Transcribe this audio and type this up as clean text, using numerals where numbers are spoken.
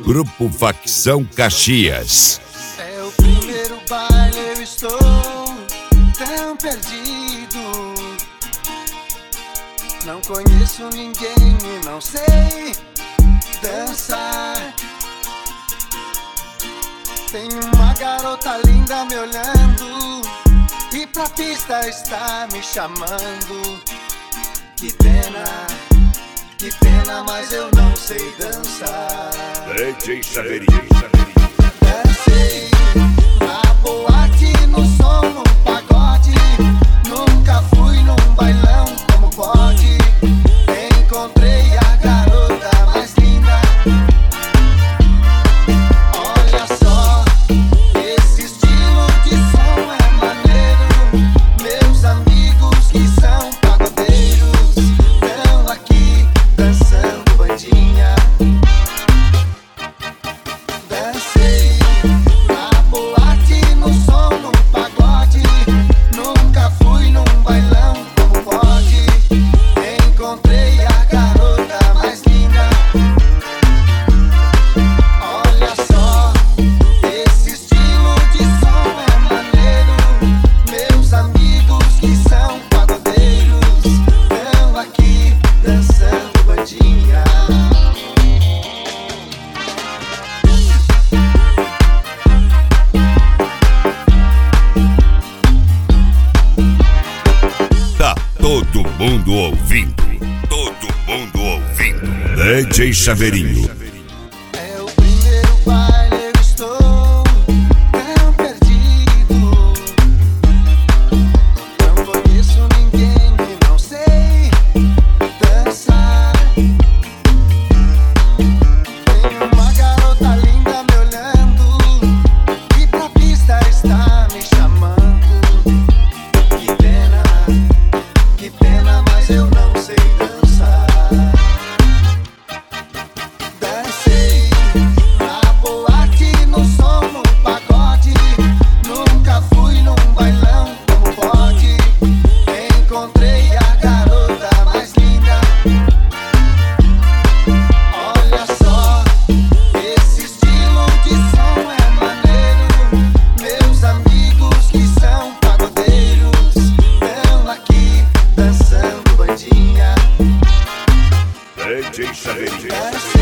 Grupo Facção Caxias. É o primeiro baile, eu estou tão perdido. Não conheço ninguém e não sei dançar. Tem uma garota linda me olhando e pra pista está me chamando. Que pena, mas eu não sei dançar. DJ Chaveirinho. Dancei na boate, no som, no pagode. Nunca fui num bailão, como pode? Encontrei a garota mais linda. Olha só, esse estilo de som é maneiro. Meus amigos que são pagodeiros estão aqui dançando bandinha. Dancei na boate, no som, no pagode. Nunca fui num bailão, como pode? Encontrei a garota mais linda. Olha só, esse estilo de som é maneiro. Meus amigos que são pagodeiros estão aqui dançando bandinha. Tá todo mundo ouvindo. Todo mundo ouvindo. DJ Chaveirinho. É o primeiro baile, eu estou tão perdido. Não conheço ninguém e não sei dançar. Tem uma garota linda me olhando e pra pista está me chamando. Que pena, mas eu não sei dançar. Dancei na boate, no som, no pagode. Nunca fui num bailão, como pode? Encontrei a garota mais linda. Olha só, esse estilo de som é maneiro. Meus amigos que são pagodeiros estão aqui dançando bandinha. DJ Chaveirinho. Dancei